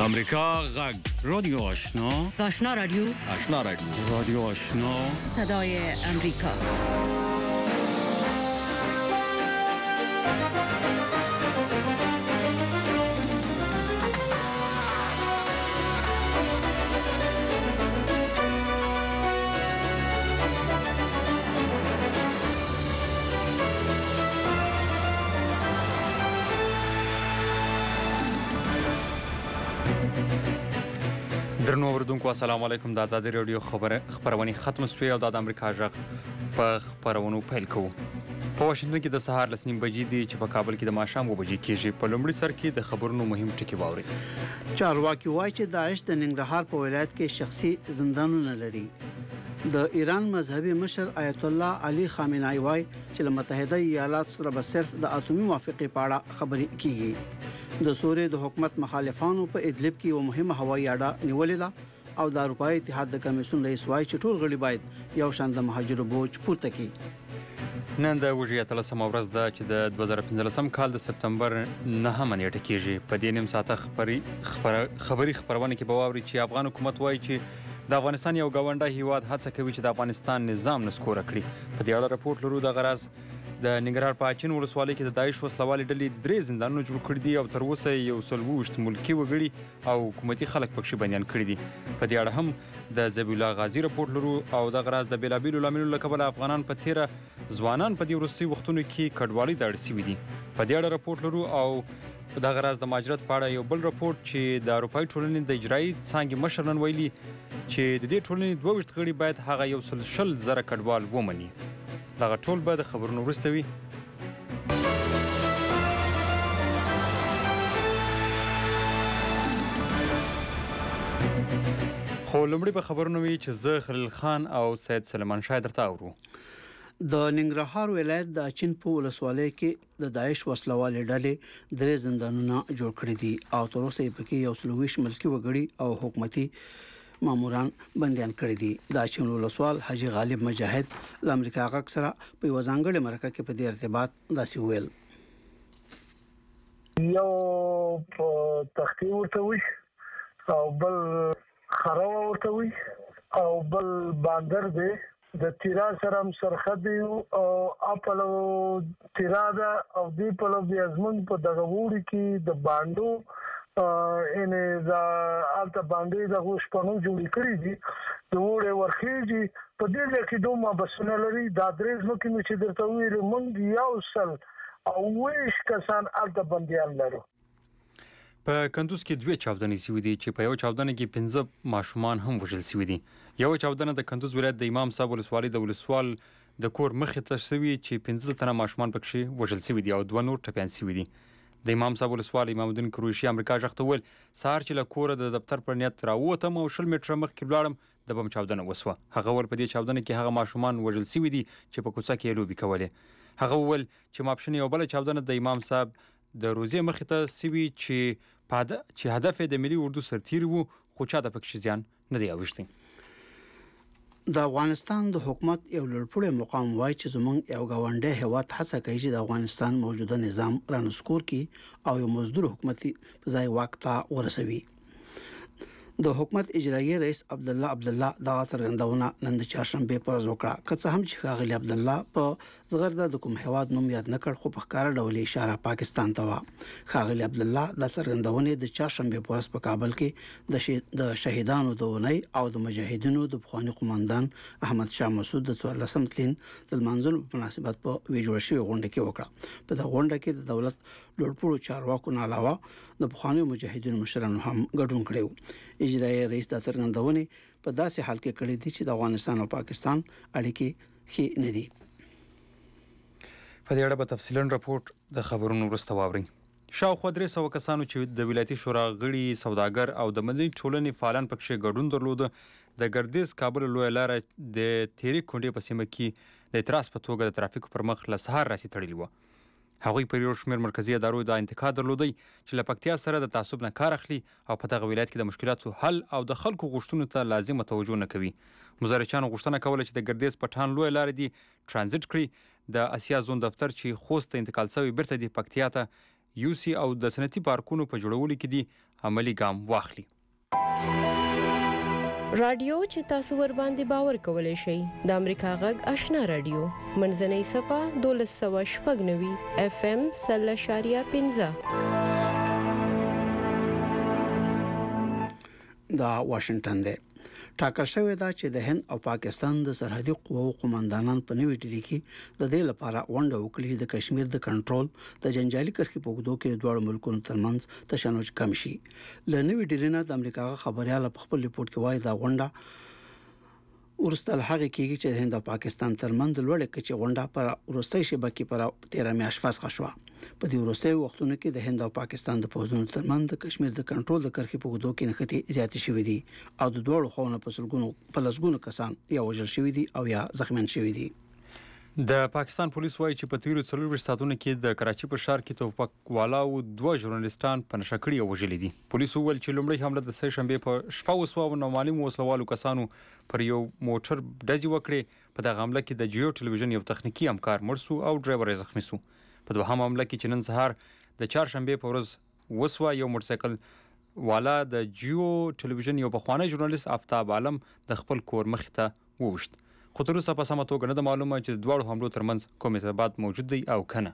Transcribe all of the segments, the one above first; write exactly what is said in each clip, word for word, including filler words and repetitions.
امریکا غږ رادیو آشنا آشنا رادیو آشنا رادیو رادیو آشنا صدای امریکا. درنو اوریدونکو السلام علیکم. د آزادي رادیو خبر خبرونه ختم شوې او د امریکا غږ په خبرونو پیل کوو. په واشنګټن کې د سهار لس نیم بجې دي چې په کابل کې د ماښام اوه بجې کېږي. په لومړي سر کې د خبرونو مهم ټکي واورئ. چارواکي وایي چې داعش د ننګرهار په ولایت کې شخصي زندانونه لري. د ایران مذهبي مشر آیت الله علي خامنه‌ای وایي چې له متحده ایالاتو سره به صرف د اټومي موافقې په اړه خبرې کیږي. د سوریې د حکومت مخالفانو په ادلب کې یو مهمه هوایي اډه نیولې ده او د اروپایي اتحاد د کمیسیون رئیس وایي چې ټول غړي باید یو شان د مهاجرو بوج پورته کړي. نن د وژې اتلسمه ورځ ده چې د دوه زره پنځلسم کال د سپتمبر نهمه نیټه کېږي. په دې نیم ساعته خبري خبري خبرونه کې به واورئ چې افغان حکومت وایي چې د افغانستان یو ګاونډی هیواد هڅه کوي چې د افغانستان نظام نسکوره کړي. په دې اړه رپورټ لرو. د غرض د ننګرهار په اچین ولسوالۍ کې د داعش وسلوالې ډلې درې زندانونه جوړ کړي دي او تر اوسه یو سل اوویشت ملکي وګړي او حکومتي خلک پکښې بندیان کړي دي. په دې اړه هم د ذبیح الله غازي رپورټ لرو او د غرض د بېلابېلو لاملونو له کبله افغانان په تیره ځوانان په دې وروستیو وختونو کې کډوالۍ ته اړ سوي دي. په دې اړه رپورټ لرو او د غرض د مهاجرت په اړه یو بل رپورټ چې د اروپایي ټولنې د اجرایي څانګې مشر نن ویلي چې د دې ټولنې دوه ویشت غړي باید هغه یو سل شل زره کډوال ومني. دغه ټول به د خبرونو وروسته وي. خو لومړی به خبرونه وي چې زه خلیل خان او سید سلیمان شاه درته اورو. د ننګرهار ولایت د اچین په ولسوالۍ کې د داعش وسلوالې ډلې درې زندانونه جوړ کړي دي او تر اوسه یې پکې یو سل اوویشت ملکي وګړي او حکومتي ماموران بندیان کړي دي. د اچین ولسوال حاجي غالب مجاهد له امریکا غږ سره په یوه ځانګړې مرکه کې په دې ارتباط داسې وویل. یو په تختی ورته وي او بل خراوه ورته وي او بل باندر دی. د تیرا سره هم سرخه دی او اپلو تیرا ده او دی پلو بیا زمونږ په دغه وړي کې د باندو انې دا الته باندې د غوښپنو جوړې کړې دي. د وړې ورخېږي په دې ځای کې دوه مبسونه لري. دا درې ځمکې مې چې درته ویلې موږ یو سل او اوویشت کسان الته بندیان لرو. په کندوز کې دوه چاودنې شوې دي چې په یو چاودنه کې پنځه ماشومان هم وژل شوي دي. یو چاودنه د کندوز ولایت د امام صاحب ولسوالۍ د ولسوال د کور مخې ته شوي چې پنځه تنه ماشومان پکښې وژل شوي دي او دوه نور ټپیان شوي دي. د امام صاحب ولسوال امام الدین کروشي امریکا غږ ته وویل سهار چې له کوره د دفتر پر نیت راووتم او شل متره مخکې ولاړم د بم چاودنه وسوه. هغه وویل په دې چاودنه کې هغه ماشومان وژل شوي دي چې په کوڅه کې یې لوبې کولې. هغه وویل چې ماپښین یو بله چاودنه د امام صاحب د روزې مخې ته سوي چې په چې هدف یې د ملي اردو سرتیري وو خو چا ته پکښې زیان نه دی اوښتی. د افغانستان د حکومت یو لوړپوړی مقام وایي چې زموږ یو ګاونډی هیواد هڅه کوي چې د افغانستان موجوده نظام رانسکور کړي او یو مزدور حکومت په ځای واک ته ورسوي. د حکومت اجرایي رئیس عبد الله عبد الله دا څرګندونه نن د چهارشنبه پر ورځ وکړه. که څه هم چې ښاغلي عبد الله په زغرده د کوم هیواد نوم یاد نه کړ خو په ښکاره ډول اشاره پاکستان ته وه. ښاغلي عبد الله دا څرګندونې د چهارشنبه پر ورځ په کابل کې د د شهیدانو د اونۍ او د مجاهدینو د پخواني قومندان احمد شاه مسعود د څوارلسم تلین د لمانځلو په مناسبت په ویې جوړه شوې غونډه کې وکړه. په دغه غونډه کې د دولت لوړپوړو چارواکو نه علاوه د پخوانیو مجاهدینو مشرانو هم ګډون کړی و. اجرایي رئیس دا څرګندونې په داسې حال کې کړې دي چې د افغانستان او پاکستان اړیکې ښې نه دي. په دې اړه به تفصیلا رپورټ د خبرونو وروسته واورئ. شاوخوا درې سوه کسانو چې د ولایتي شورا غړي، سوداګر او د مدني ټولنې فعالان پکښې ګډون درلوده د ګردیز کابل لویه لاره د تیرې کونډې په سیمه کې د اعتراض په توګه د ترافیکو پر مخ له سهار راسې تړلې وه. هغوی پر یو شمېر مرکزي ادارو دا انتقاد درلودی چې له پکتیا سره د تعصب نه کار اخلي او په دغه ولایت کې د مشکلاتو حل او د خلکو غوښتنو ته لازمه توجه نه کوي. مزارچانو غوښتنه کوله چې د ګردیز پټان لویه لارې دي ټرانزیټ کړي. د اسیا زون دفتر چې خوست ته انتقال شوی بیرته د پکتیا ته یوسي او د صنعتي پارکونو په جوړولو کې دي عملی ګام واخلي. رادیو چې تاسو ور باندې باور کولای شئ د امریکا غږ آشنا رادیو منځنۍ صفه دولس سوه شپږ نوي اف ام سل اشاریه پنځه دا واشنگټن دی. ټاکل شوې ده چې د هند او پاکستان د سرحدي قوو قوماندانان په نوې ډلې کې د دې لپاره ونډه وکړي د کشمیر د کنټرول د جنجالي کرښې په اوږدو کې د دوه ملکونو ترمنځ تشنج کم شي. له نوې ډلې نه د امریکا خبريال په خپل ریپورت کې وایي دا ونډه ورستل هغه کېږي چې د هند او پاکستان ترمنځ لوړه کچې غونډه پر ورستۍ شبکې پر تیرا میاشت فسخ شوه. په دې ورستۍ وختونو کې د هند او پاکستان د پوځونو ترمنځ د کشمیر د کنټرول د کرښې په اوږدو کې نښتې زیاتې شوې دي او د دوه خواونو په سلګونو په لسګونو کسان یا وژل شوي دي او یا زخمیان شوي دي. د پاکستان پولیس وایي چې په تیرو څلورویشت ساعتونو کې د کراچي په ښار کې توپک والاو دوه ژورنالیستان په نشه کړي او وژلي دي. پولیسو وویل چې لومړۍ حمله د سه شنبې په شپه وسوه او نامعلومو وسلوالو کسانو پر یو موټر ډزې وکړې. په دغه حمله کې د جیو ټلویزیون یو تخنیکي همکار مړ سو او ډرایور یې زخمي سو. په دوهم حمله کې چې نن سهار د چهارشنبې په ورځ وسوه یو موټرسایکل والا د جیو ټلویزیون یو پخوانی ژورنالیست آفتاب عالم د خپل کور مخې ته ووشت. خو تر اوسه په سمه توګه نه ده معلومه چې د دواړو حملو ترمنځ کوم ارتباط موجود دی او کنه.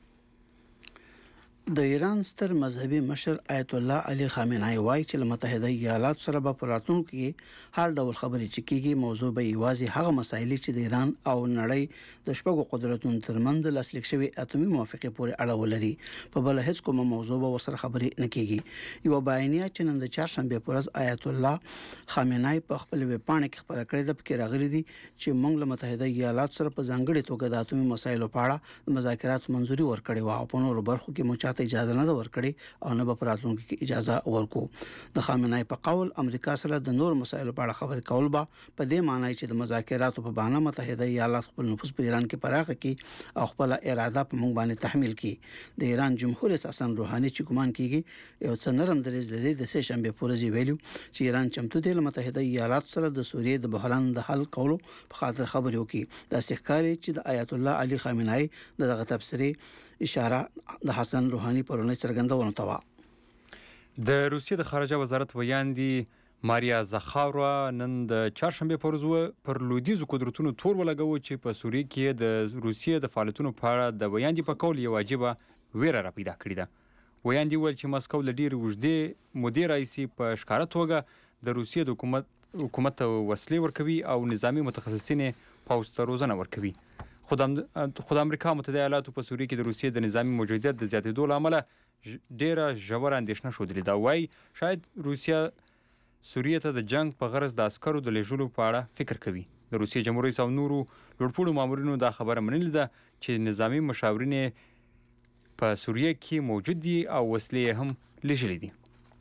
د ایران ستر مذهبي مشر آیت الله علي خامنه‌ای وایي چې متحده ایالات سره به په راتلونکي کې هر ډول خبرې چې کیږي موضوع به یوازې هغه مسایل چې د ایران او نړۍ د شپږو قدرتونو ترمنځ د لاسلیک شوی اتومي موافقې پورې اړه ولري. په بل هیڅ کومه موضوع به ورسره خبرې نه کیږي. یو بیانیه چې نن د چهارشنبې په ورځ آیت الله خامنه‌ای په خپل ویب پاڼه کې خبره کړې ده پکې راغلي دي چې موږ له متحده ایالات سره په ځانګړي توګه د اتومي مسایلو په اړه مذاکرات منځوري ورکړې و او په نورو برخو کې مو اجازه نه ورکړي او نه به پراتونکو کې اجازه ورکو. د خامنه‌ای په قول امریکا سره د نور مسایلو په اړه خبرې کول به په دې معنی چې د مذاکراتو په بهانه متحده ایالات خپل نفوذ په ایران کې پراخه کړي او خپل اراده په موږ باندې تحمیل کړي. د ایران جمهور رئیس حسن روحاني چې ګمان کیږي یو څه نرم دریځ لري د سه شنبې په ورځ ویلو چې ایران چمتو دی له متحده ایالات سره د سوریې د بحران د حل کولو په خاطر خبرې وکړي. دا ښکاري چې د آیت الله علي خامنه‌ای دغه تفسیری اشاره د حسن روحاني پرونی څرګندونه توا. د روسیې د خارجه وزارت ویاندي ماریا زخاروا نن د چهارشنبې په ورځ پر لویدیځو قدرتونو تور ولګوي چې په سوریې کې د روسیې د فعالیتونو په اړه د ویاندي په قول یو واجبه ویره را پیدا کړې ده. ویاندي ویل چې مسکو له ډېرې اوږدې مودې راهیسې په ښکاره توګه د روسیې د حکومت حکومت ته وسلې ورکوي او نظامي متخصصین پوځ ته روزنه ورکوي. خو د امریکا متحده ایالاتو په سوریې کې د روسیې د نظامي موجودیت د زیاتېدو له امله ډېره ژوره اندېښنه ښودلې ده. وایي شاید روسیه سوریې ته د جنگ په غرض د عسکرو د لېږلو په اړه فکر کوي. د روسیې جمهور رئیس او نورو لوړپوړو مامورینو دا خبره منلې ده چې نظامي مشاورین په سوریې کې موجود دي او وسلې هم لېږلې دي.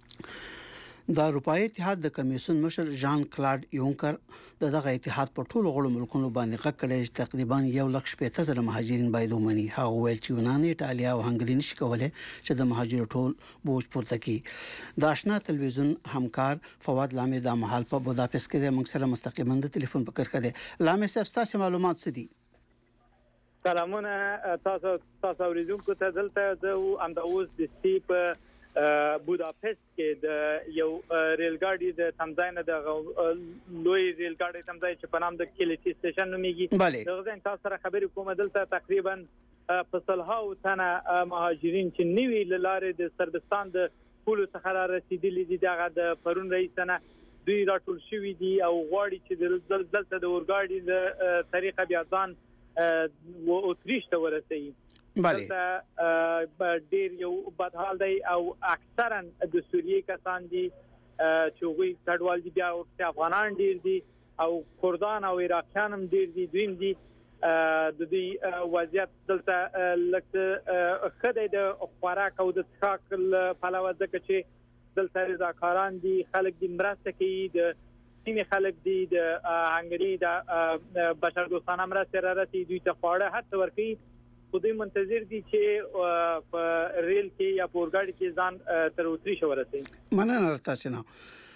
د اروپایي اتحاد د کمیسیون مشر ژان کلاډ یونکر دغه اتحاد په ټولو غړو ملکونو باندې غږ کړی چې تقریبا یو لک شپږ زره مهاجرین باید ومني. هغه ویل چې یونان، ایټالیا او هنګري نشي کولای چې د مهاجرو ټول بوج پورته کړي. د آشنا تلویزیون همکار فواد لامي د محل په بوداپست کې د موږ سره مستقیما د ټلیفون په کرښه دی. لامي صاحب تاسو معلومات څه دي؟ سلامونه تاسو تاسو اوریدونکو ته دلته د امداوز د سی په بوداپست کې د یو ریل ګاډي د تمځای نه د لوی ریل ګاډي تمځای چې په نام د کلیټي سټیشن نومیږي دغه ځای تاسو سره خبرې کوم. دلته تقریبا په سلهاو تنه مهاجرین چې نیوی لاره د سربستان د پولو څخه را رسیدلي دي دغه د پرون رئیسنه دوی راټول شوي دي او غواړي چې دلته د اورګاډي د طریقه بیا ځان و اتریش ته ورسوي. بله ډیر یو بدحال دی او اکثرا د سوریې کسان دي چې وګړي کډوال دي بیا افغانان ډیر دي او کردان او عراقیان هم ډیر دي. دویم دي د دې وضعیت دلته لکه خدای د خوراک او د څښاک په علاوه ځکه چې دلته رضاکاران دي، خلک دي مرسته کوي، د سیمې خلک دي د هنګري د بشردوستانه مرسته را رسي، دوی ته خواړه هر څه ورکوي. خو دوی منتظر دي چې په ریل کې یا په اورګاډي کې ځان تر اتریش ورسوي. مننه تاسو نه.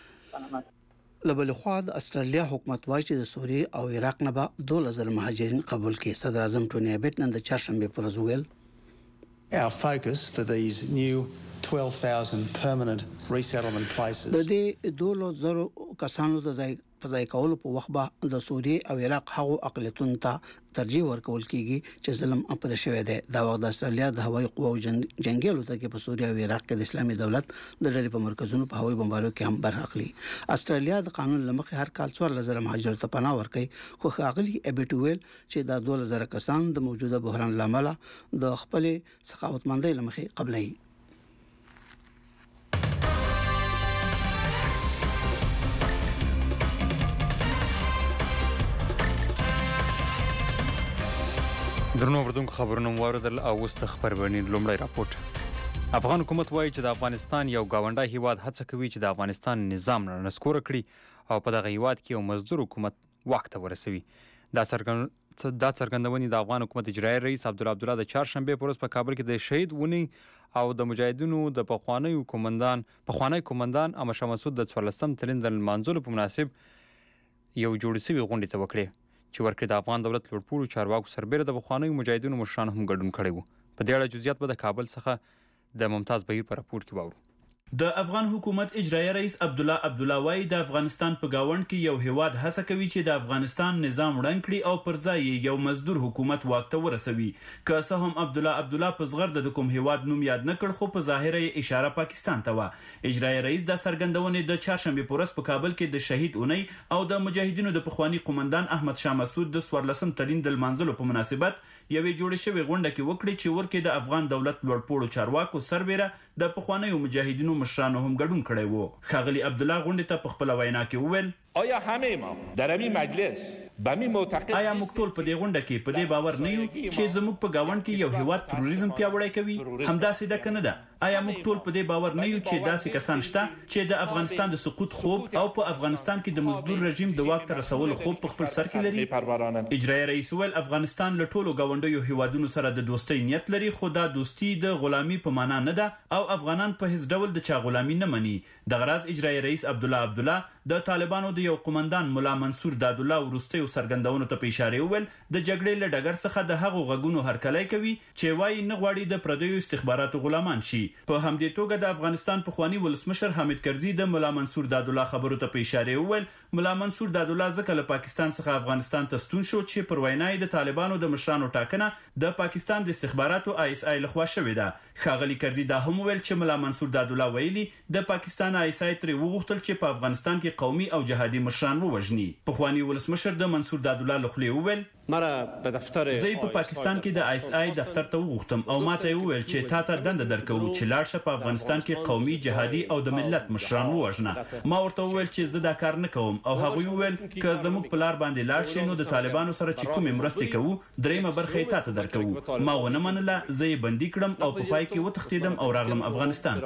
لبل خو د استرالیا حکومت وايي چې د سوریې او عراق نه به دوه زره مهاجرین قبول کړي. صدر اعظم ټونی ابټ نن د چهارشنبې پر ورځ ویل Our focus for these new twelve thousand permanent resettlement places. د دې دوه زره کسانو د ځای په ځای کولو په وخت به د سوریې او عراق هغو اقلیتونو ته ترجیح ورکول کیږي چې ظلم پر شوی دی. دا وخت د استرالیا د هوایي قواو جنگي الوتکې په سوریه او عراق کې د اسلامي دولت د ډلې په مرکزونو په هوایي بمبارو کې هم برخه اخلي. استرالیا د قانون لمخې هر کال څوارلس زره مهاجر ته پناه ورکوي، خو ښاغلي ابیټویل چې دا دوه زره کسان د موجوده بحران لامل د خپل سخاوتمندۍ لمخې قبلوي. درنو وردونکو خبرونه واردل او اوس د خبرونه لومړی راپورټ. افغان حکومت وایي چې د افغانستان یو گاونډی هیواد هڅه کوي چې د افغانستان نظام نسکور کړي او په دغه هیواد کې یو مزدور حکومت واک ته ورسوي. دا څرګند دا څرګندونې د افغان حکومت اجرایي رئیس عبدالله عبدالله د چهارشنبه په ورځ په کابل کې د شهید ونی او د مجاهدینو د پخوانیو کومندان پخوانی کومندان امر شاه مسعود د څوارلسم تلین د لمانځلو په مناسب یو جوړ شوی غونډې ته وکړي چې ورکړې د افغان دولت لوړپوړو چارواکو سربېره د پخوانیو مجاهدینو مشرانو هم ګډون کړی و. په دې اړه جزئیات به د کابل څخه د ممتاز بهیر په راپور کې واورو. د افغان حکومت اجرایي رئیس عبدالله عبدالله وایي د افغانستان په گاوند کې یو هیواد هڅه کوي چې د افغانستان نظام ړنګ کړي او پر ځای یو مزدور حکومت واک ته ورسوي. که څه هم عبدالله عبدالله په زغرد د کوم هیواد نوم یاد نه کړ، خو په ظاهره یې اشاره پاکستان ته و. اجرایي رئیس د څرګندونې د چهارشنبه په ورځ په کابل کې د شهید اونۍ او د مجاهدینو د پخوانی قومندان احمد شاه مسعود د څوارلسم تلین د لمانځلو په مناسبت یوې جوړې شوې غونډه کې وکړي چې ورکې د افغان دولت لوړپوړو چارواکو سربېره د پخوانیو مجاهدینو مشرانو هم ګډون کړی و. ښاغلي عبدالله غونډې ته په خپله وینا کې وویل آیا همه ما در همین مجلس به می معتقد آیا موږ ټول په دې غونډه کې په دې باور نه یو چې زموږ په گاوند کې یو هیواد تروریزم پیاوړی کوي؟ همداسې ده که نه ده؟ آیا موږ ټول په دې باور نه یو چې داسې کسان شته چې د افغانستان د سقوط خوب او په افغانستان کې د مزدور رژیم د واک ته رسولو خوب په خپل سر کې لري؟ اجرایي رئیس وویل افغانستان له ټولو گاونډیو هیوادونو سره د دوستۍ نیت لري، خو دا دوستي د غلامي په معنا نه ده او افغانان په هیڅ ډول د چا غلامي نه مني. دغه راز اجرایي رئیس عبدالله عبدالله د طالبانو د یو قومندان ملا منصور دادالله وروستیو څرګندونو ته په اشاره وویل د جګړې له ډګر څخه د هغو غږونو هرکلی کوي چې وایي نه غواړي د پردیو استخباراتو غلامان شي. په همدې توګه د افغانستان پخوانی ولسمشر حامد کرزي د ملا منصور دادالله خبرو ته په اشاره وویل ملا منصور دادالله ځکه له پاکستان څخه افغانستان ته ستون شو چې پر وینا د طالبانو د مشرانو ټاکنه د پاکستان د استخباراتو آی اس آی لخوا شوې ده. ښاغلي کرزي دا هم وویل چې ملا منصور دادالله ویلي د پاکستان آی اس آی ترې وغوښتل چې په افغانستان کې قومي او جهادي مشران ووژني. پخوانی ولسمشر د منصور دادالله له خولې وویل زه په پاکستان کې د آی اس آی دفتر ته وغوښتم او ماته وویل چې تا ته دنده درکوو چې لاړ شه په افغانستان کې قومي جهادي او د ملت مشران ووژنه. ما ورته وویل چې زه دا کار نه کوم او هغوی وویل که زموږ په لار باندې لاړ شي نو د طالبانو سره چې کومې مرستې کوو دریمه برخه یې تا ته درکوو. ما ونه منله، زه یې بندي کړم او په پای کې وتښتېدم او راغلم افغانستان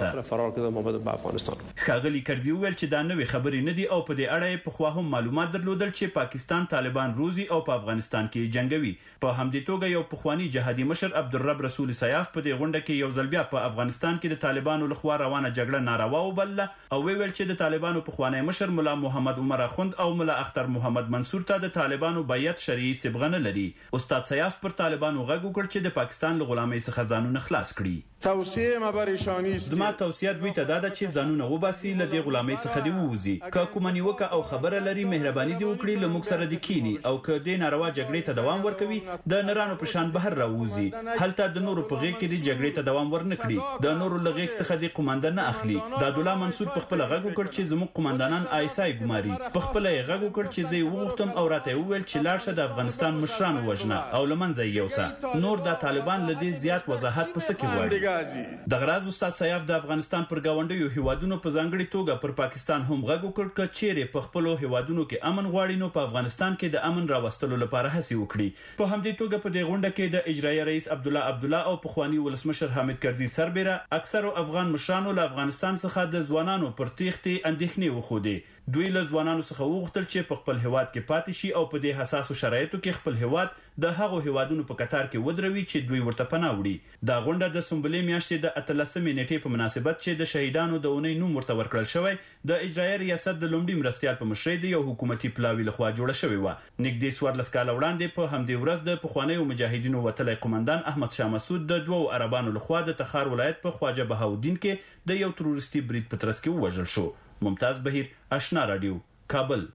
ته. ښاغلي کرزي وویل چې دا نوې خبرې نه دي او په دې اړه یې پخوا هم معلومات درلودل چې پاکستان طالبان روزي او په افغانستان کې جنگوي. په همدې توګه یو پخوانی جهادي مشر عبدالرب رسول سیاف په دې غونډه کې یو ځل بیا په افغانستان کې د طالبانو لخوا روانه جګړه ناروا وبلله او ویل چې د طالبانو پخوانی مشر ملا محمد عمر اخوند او ملا اختر محمد منصور ته د طالبانو بیعت شرعي صبغه نه لري. استاد سیاف پر طالبانو غږ وکړ چې د پاکستان له غلامۍ څخه ځانونه خلاص کړي. توصیه مبرشانی است. زما توصیه دوی ته دا ده چې ځانونه وباسي، له دې غلامۍ څخه دی ووځي. که کومه نیوکه او خبره لري مهرباني دی وکړي له موږ سره دی کینی او که دې ناروا جګړې ته دوام ورکوي د نرانو په شان بهر راوځي. هلته د نورو په غېږ کې دی جګړې ته دوام ورنکړي، د نورو له غېږ څخه دی قومندان نه اخلي. دادالله منصور په خپله غږ وکړ چې زموږ قومندانان آی اس آی ګماري. په خپله یې غږ وکړ چې زه یې وغوښتم او راته یې وویل چې لاړ شه د افغانستان مشران ووژنه او له منځه یې یوسه. نور دا طالبان له دې زیات وضاحت په څه کې غواړي؟ دغه راز استاد سیاف د افغانستان پر ګاونډیو هیوادونو په ځانګړې توګه پر پاکستان هم غږ وکړ که چیرې په خپلو هیوادونو کې امن غواړي نو په افغانستان کې د امن راوستلو لپاره هڅې وکړي. په همدې توګه په دې غونډه کې د اجرایي رئیس عبدالله عبدالله او پخوانی ولسمشر حامد کرزي سربېره اکثرو افغان مشرانو له افغانستان څخه د ځوانانو پر تېښتې اندېښنې وښودې. دوی له ځوانانو څخه وغوښتل چې په خپل هیواد کې پاتې شي او په دې حساسو شرایطو کې خپل هیواد د هغو هیوادونو په کتار کې ودروي چې دوی ورته پناه وړي. دا غونډه د سنبلې میاشتې د اتلسمې نیټې په مناسبت چې د شهیدانو د اونۍ نوم ورته ورکړل شوی د اجرایي ریاست د لومړي مرستیال په مشرۍ د یو حکومتي پلاوي لخوا جوړه شوې و. نږدې څوارلس کاله وړاندې په همدې ورځ د پخوانیو مجاهدینو وتلی قومندان احمد شاه مسعود د دوو عربانو لخوا د تخار ولایت په خواجه بهاودین کې د یو تروریستي برید په ترڅ کې ووژل شو. ممتاز بهیر، آشنا رادیو، کابل.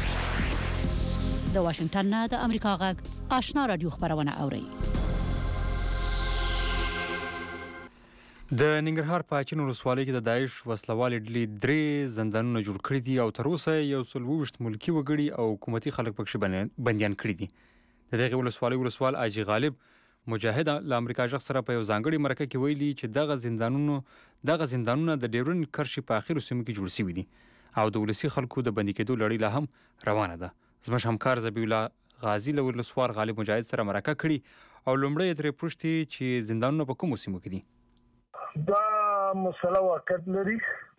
د واشنگټن نه د امریکا غږ آشنا رادیو خبرونه اوري. د ننګرهار په اچین ولسوالۍ کې د داعش وسلوالې ډلې درې زندانونه جوړ کړي دي او تر اوسه یو سل اوویشت ملکي وګړي او حکومتي خلک پکښې بندیان کړي دي. د دغې ولسوالۍ ولسوال حاجي غالب مجاهد له امریکا ژغ سره په یو ځانګړي مرکه کې ویلي چې دغه زندانونو دغه زندانونه د ډیورن کرښې په اخرو سیمو کې جوړ شوي دي او د ولسي خلکو د بندي کېدو لړۍ لا هم روانه ده. زموږ همکار ذبیح الله غازي له ولسوال غالب مجاهد سره مرکه کړي او لومړی ترې پوښتي چې زندانونه په کومو سیمو کې دي. دا مسله واقعیت لري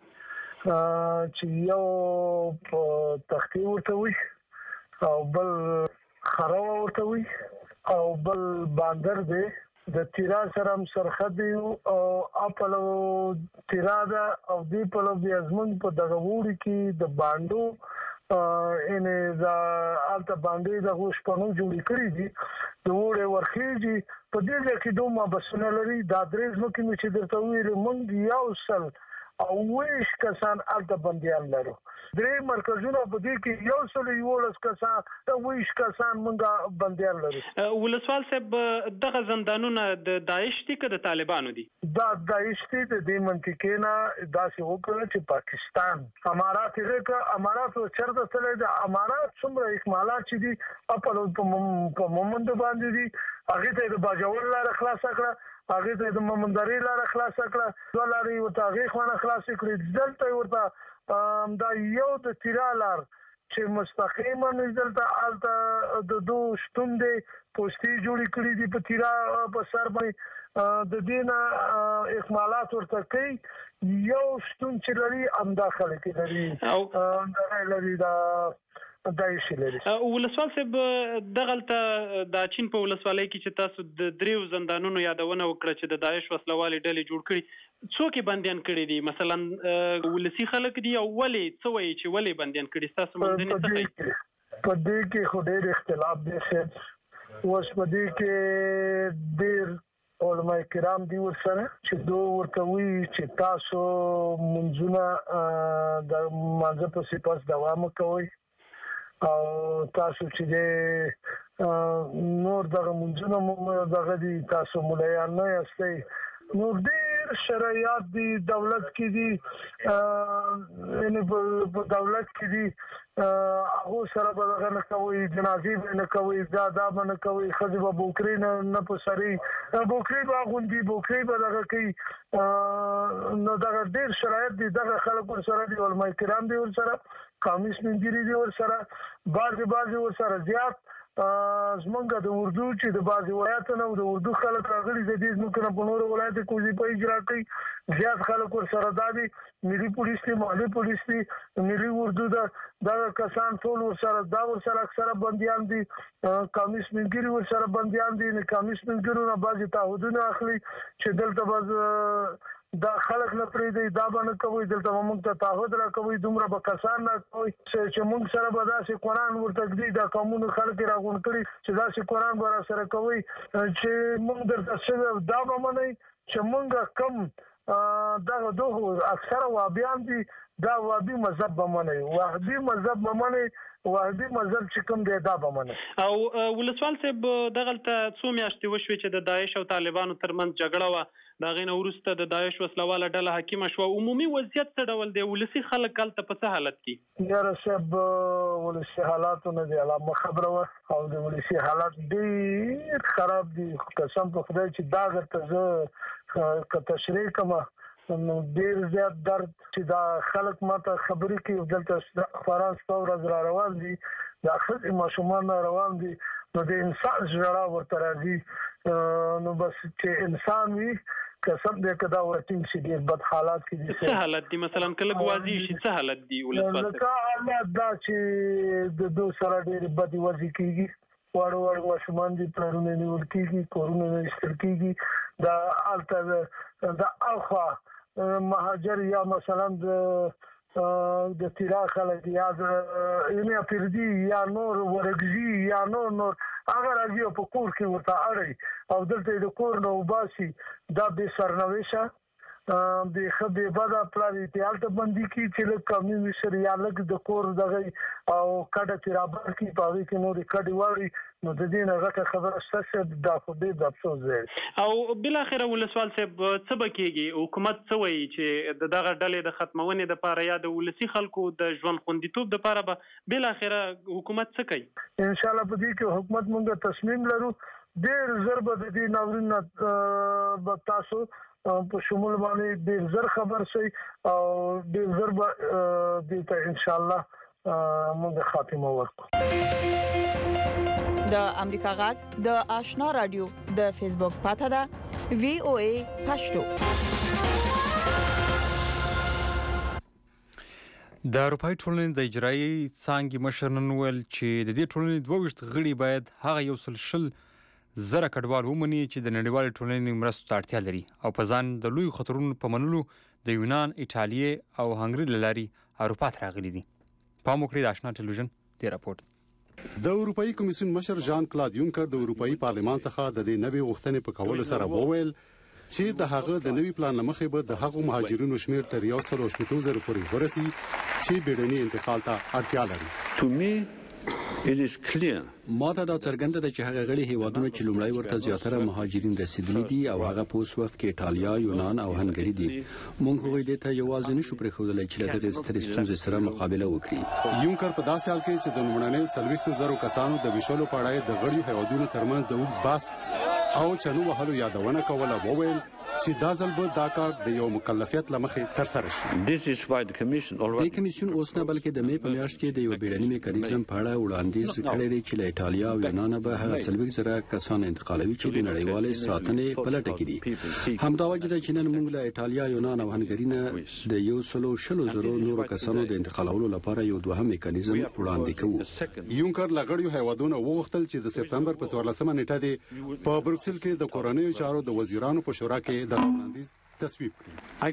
چې یو په تختی ورته وي او بل خروا ورته وي او بل باندر دی د تیرا سره سرحد او خپل تیرا دا او دی په لوبي ازمن په دغه وړي کې د باندو ان دا الته باندې د غوښ پنو جوړی کړی دي د وړي ورخیږي په دې کې دوه بسونه لري دا درې زمو کې چې درته ویل مونږ یو سل او ویش کسان الته بنديان لرو. درې مرکزونه په دې کې یو سل یولس کسان د ویش کسان مونږه بنديان لرو. ولسوال صاحب دغه زندانونه د داعش دي که د طالبانو دي؟ دا داعش دي د دې منطقې نه داسې وکړه چې پاکستان امارات یې امارات چرته تللی د امارات څومره اکمالات چې دي خپل په مومند باندې دي هغه ته د باجوړ لار خلاص کړه هغه ته د مومندري لار خلاص کړه ولاري ورته هغه خانه خلاص کړي دلته ورته دا یو د تیرا لار چې مستقیما دلته الته د دوه شتوندې پوسټي جوړې کړې دي په تیرا په سر باندې د دینه اکمالات ورته کوي یو شتون چې لري امداخله کې لري او لري دا دایش لري. ولسوال صاحب دغلته د چین په ولسوالۍ کې چې تاسو د دریو زندانونو یادونه وکړه چې د داعش وسلوالې ډلې جوړ کړي څوک بنديان کړي دي مثلا ولسی خلک دي او ولې څه وایي چې ولې بنديان کړي تاسو مونږ نه په دې کې خو ډېر اختلاف دی چې اوس په دې کې ډېر علماء کرام دي ورسره چې دوی ورته وایي چې تاسو منځونه د منځ په سپاس دوام کوي او تاسو چې د نور دغه منځونه مو دغه دي تاسو مولایان نه یاستئ نور ډېر شرایط دي دولت کې دي یعنی په دولت کې دي هغه سره به دغه نه کوي جنازې نه کوي دا دا نه کوي خځه به بوکري نه نه پسري بوکري به غوندي بوکري به دغه کوي نو دغه ډېر شرایط دي دغه خلکو سره دي علماء کرام دي ور سره قاموس منګری دي ور سره بعضي بعضي ور سره زیات زمونږ د اردو چې د بعضي ولایتونو د اردو خلک راغلي د دې زموږ په نورو ولایتونو کې کوزي په اجرا کوي زیات خلک ور سره دادي ملي پولیس دي محلي پولیس دي ملي اردو دا د کسان ټول ور سره دا ور سره اکثره بنديان دي قاموس منګری ور سره بنديان دي نه قاموس منګرونه بعضي تعهدونه اخلي چې دلته باز دا خلک نه پرې دی دا باندې کوي دلته موږ ته تعهد را کوي دومره به کسان نه کوي چې موږ سره به داسې قرآن ورته دی دا قانون خلک راغون کړي چې داسې قرآن به را سره کوي چې موږ درته څه دا به منئ چې موږ کم دغه دوه اکثره وابیان دي دا وابي مذهب به منئ وهابي مذهب به منئ وهابي مذهب چې کوم دی دا به منئ. او ولسوال صاحب دغلته څو میاشتې وشوې چې د داعش او طالبانو ترمنځ جګړه وه دا غي نو ورسته د داعش وسلواله ډله حکیمه شو عمومي وضعیت څه ډول دی ولسی خلک کالته په څه حالت کې یاره صاحب ولسی حالاتونه دی علامه خبره او د ولسی حالات ډېر خراب دي قسم په خدای چې دا غته زه که تشریح کوم نو ډېر زیات درد چې دا خلک ماته خبرې کوي دلته فرانس په ورځ را روان دي دا خځې ماشومان روان دي نو د انسان ژړا ورته راځي نو بس چې انسان وي قسم دې کدا ورټینګ شي ډېر بد حالات کې دي څه حالت دي مثلا کله واضح شي څه حالت دي ولسوال دا حالت دا چې د دوه سره ډېر بد وځي کیږي وړ وړ ماشومان دي پرونه نیول کیږي کورونه نه استل کیږي دا الته دا اخوا مهاجر یا مثلا د د تیرا خلک یا یې افردي یا نور ورګزي یا نور نور هغه راځي په کور کې ورته اړي او دلته د کور نو باسي دا به سرنويشه د خبي بدا پلان ایتیال ته باندې کی چې له کمی وشر یا لګ د کور دغه او کډه تیرابر کی پاوی کې نو ریکارډ واري نو د دې نه غټه خبره ستاسو د خپل د افسوس دی او بل اخر ول سوال صاحب څه بکیږي حکومت څه وایي چې دغه ډلې د ختمونې د لپاره یا د ولسی خلکو د ژوند خوندیتوب د لپاره به بل اخر حکومت څه کوي ان شاء الله په دې کې حکومت مونږ تصمیم لرو ډېر ضرب د دې ناورین به تاسو په شمول باندې ډېر زر خبر شي او ډېر زر به د ته ان شاء الله موږ خاتمه ورکړو د امریکا غږ د آشنا رادیو د فیسبوک پاته ده وی او ای پښتو. د اروپای ټولنې د اجرایي څانګې مشر نن ویل چې د دې ټولنې دوه ویشت غړي باید هغه یو سل شل زره کډوال ومني چې د نړیوالې ټولنې مرستو ته اړتیا لري او په ځان د لوی خطرونو په منلو د یونان، ایټالیې او هنګري له لارې اروپا ته راغلي دي. پام وکړئ د آشنا ټلویزیون دی راپورټ. د اروپאי کمیسیون مشر ژان کلاود یونکر د اروپאי پارلمان څخه د دې نوې غوښتنې په کولو سره وویل چې د هغه د نوي پلان لمخې به د هغو مهاجرینو شمیر تر یو سل او شپږ زره پورې ورسي چې بیړني انتقال ته اړتیا لري. To me it is clear ما ته دا څرګنده ده چې هغه غړي هیوادونه چې لومړی ورته زیاتره مهاجرین رسیدلي دي او هغه په اوس وخت کې ایټالیا، یونان او هنګري دي، موږ هغوی دې ته یوازې نشو پرېښودلی چې له دغې سترې ستونزې سره مقابله وکړي. یونکر په داسې حال کې چې د لومړنیو څلوېښتو زرو کسانو د ویشلو په اړه د غړیو هیوادونو ترمنځ د اوږد بحث او چنو وهلو یادونه کوله وویل چې دا ځل به دا کار د یو مکلفیت له مخې ترسره شي. د کمیسیون اوس نه بلکې د مې په میاشت کې د یو بیړني میکانیزم په اړه وړاندیز کړی دی چې له ایټالیا او یونان به هغه څلوېښت زره کسان انتقالوي چې د نړیوالې ساتنې په لټه کې دي. همدا وجه ده چې نن موږ له ایټالیا، یونان او هنګري نه د یو سل او شلو زرو نورو کسانو د انتقالولو لپاره یو دوهم میکانیزم وړاندې کوو. یونکر له غړیو هیوادونو وغوښتل چې د سپتمبر په څوارلسمه نیټه دې په بروکسل کې د کورنیو چارو د وزیرانو په شورا کې د وړاندیز تصویب کړي.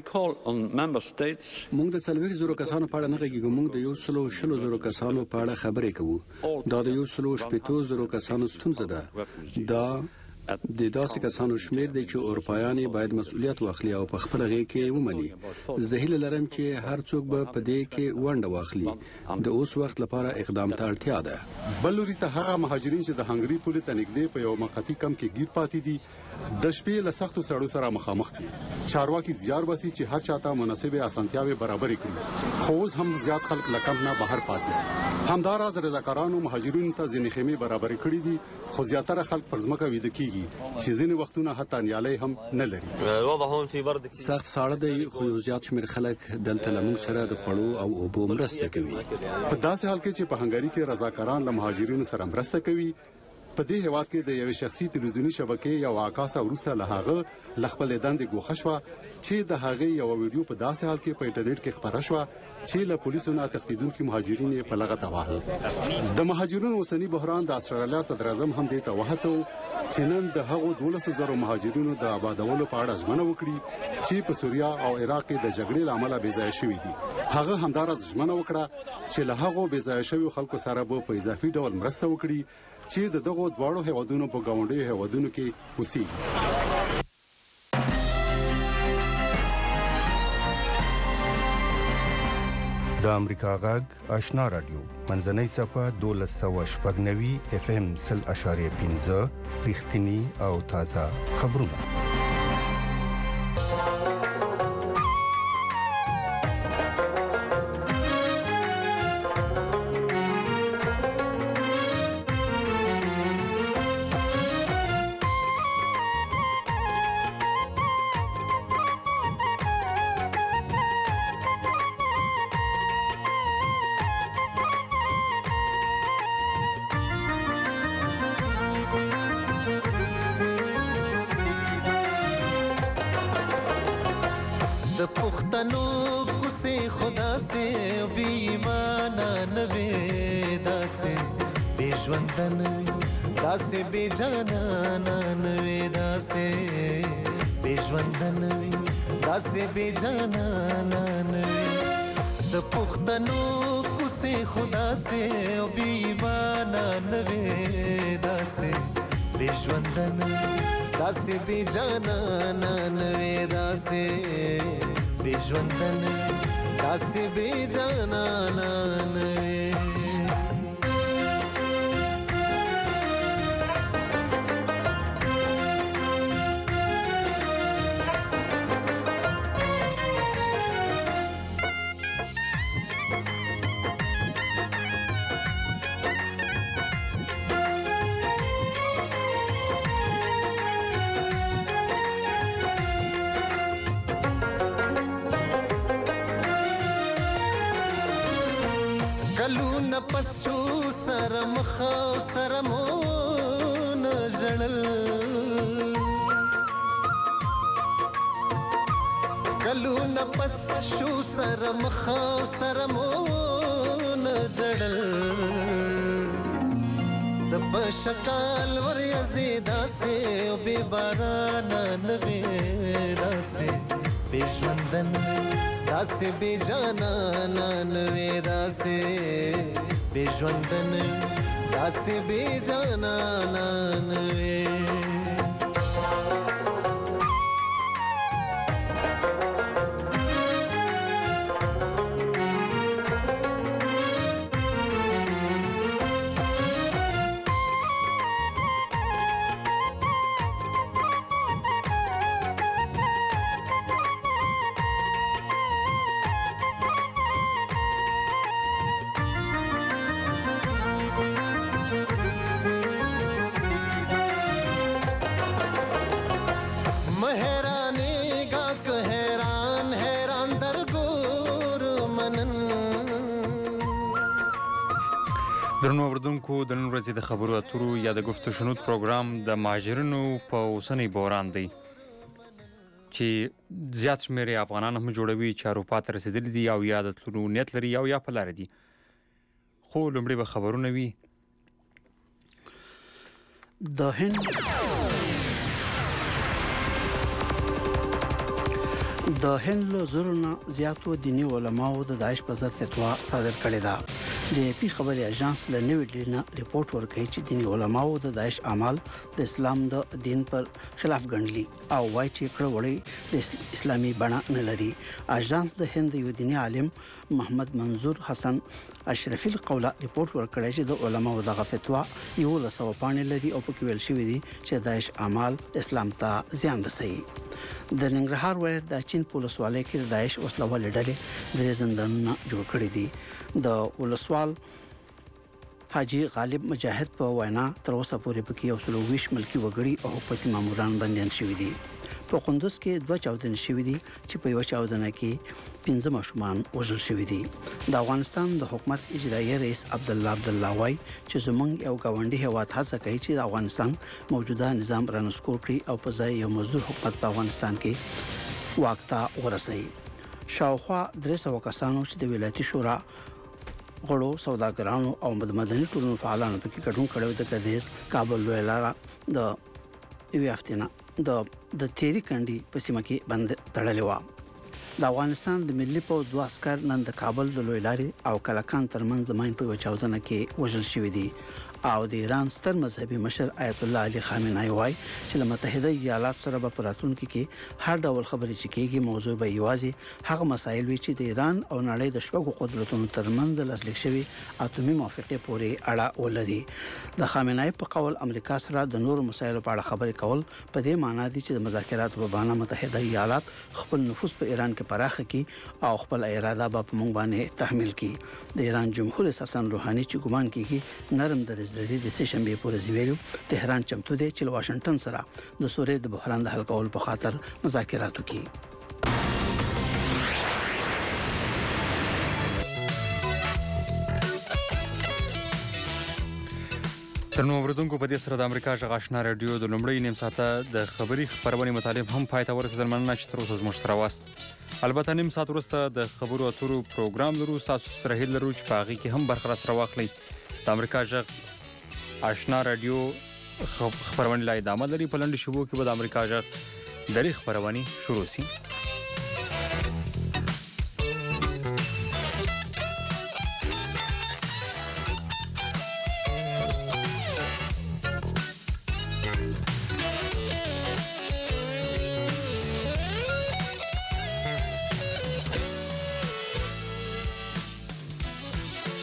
موږ د څلوېښت زرو کسانو په اړه نه غږیږو، موږ د یو سل او شلو زرو کسانو په اړه خبرې کوو. دا د یو سل او شپېتو زرو کسانو ستونزه ده. دا د داسې کسانو شمیر دی چې اروپایان باید مسؤلیت واخلي او په خپل غېږ کې ومني. زه هیله لرم چې هر څوک به په دې کې ونډه واخلي. د اوس وخت لپاره اقدام ته اړتیا ده. بل لوري ته هغه مهاجرین چې د هنګري پولې ته نږدې په یو موقتي کمپ کې گیر پاتې دي د شپې له سختو سړو سره مخامخ دي. چارواکي زیار باسي چې هر چاته مناسبه اسانتیاوي برابر کړي، خو اوس هم زیات خلک له کمپ نه بهر پاتې. همداراز رضاکارانو مهاجرینو ته ځینې خیمې برابر کړي دي، خو زیاتره خلک پر ځمکه ویده کیږي چې ځینې وختونه حتی نیالۍ هم نه لري. سخت ساړه دی خو یو زیات شمیر خلک دلته له موږ سره د خوړو او اوبو مرسته کوي. په داسې حال کې چې په هنګري کې رضاکاران له مهاجرینو سره مرسته کوي، په دې هیواد کې د یو شخصي تلویزیونی شبکې یو عکاس وروسته له هغه ل خپل دندې ګوښه شوه چې د هغې یو ویډیو په داسې حال کې په انټرنیټ کې خپره شوه چې له پولیسو نه تښتېدونکي مهاجرین یې په لغته واهه. د مهاجرینو اوسني بحران د استرالیا صدر اعظم هم دې ته وهڅو چې نن د هغو دولسو زرو مهاجرینو د آبادولو په اړه ژمنه وکړي چې په سوریا او عراق کې د جګړې له امله بېځایه شوي دي. هغه همداراز ژمنه وکړه چې له هغو بېځایه شویو خلکو سره به په اضافي ډول مرسته وکړي چې د دغو دواړو هیوادونو په ګاونډیو هیوادونو کې اوسېږي. د امریکا غږ آشنا رادیو منځنۍ صفحه دولس سوه شپږ نوي اف ام سل اشاریه پنځه رښتینی او تازه خبرونه. د پښتنو کوسه خدا سے او بیوانا نوې داسې بژوندن داسې بی جانا نوې داسې بژوندن داسې بی جانا نوې کلونه پسو سره مخه سره مون ژړل کلونه پسو سره مخه سره مون ژړل د پشکال ور یزیدا سه او به باران نوې داسې بژوندن داسې بی جانا نوې داسې بژوندن داسې بی جانا نوې درنو اوردونکو د نن ورځې د خبرو اترو یا د گفت و شنود پروګرام د مهاجرینو په اوسنی بحران دی چې زیات شمېر افغانان هم جوړوي چې اروپا ته رسېدلي دي او یا د تللو نیت لري او یا په لاره دي خو لومړی به خبرونه وي د هند د هند له زرو نه زیاتو دیني علماو د داعش په ضد فتوا صادر کړې ده د پی خبري اژانس له نوې ډیلي ریپورت ورکړي چې دیني علماو د داعش اعمال د اسلام د دین پر خلاف ګڼلي او وايي چې کړه وړي د اسلامي بڼه نه لري اژانس د هند یو دیني عالم محمد منظور حسن اشرفي القوله ریپورت ورکړی چې د علماو دغه فتوا یو لسو پاڼې لري او پکې ویل شوی دی چې داعش اعمال اسلام ته زیان رسوي د ننګرهار ولایت د چین پولیسوالۍ کې د داعش وسلوال ډلې درې زندانونه جوړ کړي دي د ولسوال حاجی غالب مجاهد په وینا تر اوسه پورې پکې یو سل ویش ملکی وګړي او حکومتي ماموران بنديان شوي دي په قندوز کې دوه چاودنې شوي دي چې په یو چاودنه کې پنځه ماشومان وژل شوي دي د افغانستان د حکومت اجرایي رئیس عبد الله عبد الله وايي چې زمونږ یو گاونډي هیواد هڅه کوي چې د افغانستان موجوده نظام رانسکور کړي او په ځای یو مزدور حکومت په افغانستان کې واک ته ورسوي شاوخوا درې سوه کسانو چې د ولایتي شورا غړو سوداګرانو او مدني ټولنو فعالانو پکې ګډون کړی د کدیس کابل لوی لاره د یو هفتینه د د تیری کندي په سیمه کې بند تړلې و د افغانستان د ملي پوځ دوه عسكر نن د کابل د لوی لارې او کلکان ترمنځ د ماین په چاودنه کې وژل شوي دي او د ایران ستر مذهبي مشر آیت الله علي خامنه‌ای وایي چې له متحده ایالات سره په راتلونکي کې هر ډول خبرې چې کېږي موضوع به یوازې هغه مسایل وي چې د ایران او نړۍ د شپږو قدرتونو ترمنځ لاسلیک شوي اتومي موافقه پورې اړه ولري د خامنه‌ای په قول امریکا سره د نورو مسایلو په اړه خبرې کول په دې معنی دي چې د مذاکراتو په بهانه متحده ایالات خپل نفوذ په ایران کې پراخ کړي او خپل اراده به په موږ باندې تحمیل کړي د ایران جمهور رئیس حسن روحاني چې ګمان کوي نرم درز لري د سه شنبه پورې ویلو تهران چمتو دی چې واشنگټن سره د سوریې د بحران د حل کولو په خاطر مذاکرات وکړي ترنو اوردونکو په دې سره د امریکا غږ آشنا رادیو د لومړۍ نیم ساعته د خبري خبرونه مطالب هم پای ته ورسېدل مننه چې تر اوسه زموږ سره واست البته نیم ساعت وروسته د خبرو اترو پروګرام لرو تاسو سره هیله لرو چې په هغې کې هم برخه راسره واخلئ د امریکا غږ آشنا رادیو خبرونه لا ادامه لري په لنډو شیبو کې به د امریکا غږ درې خبرونه شروع شي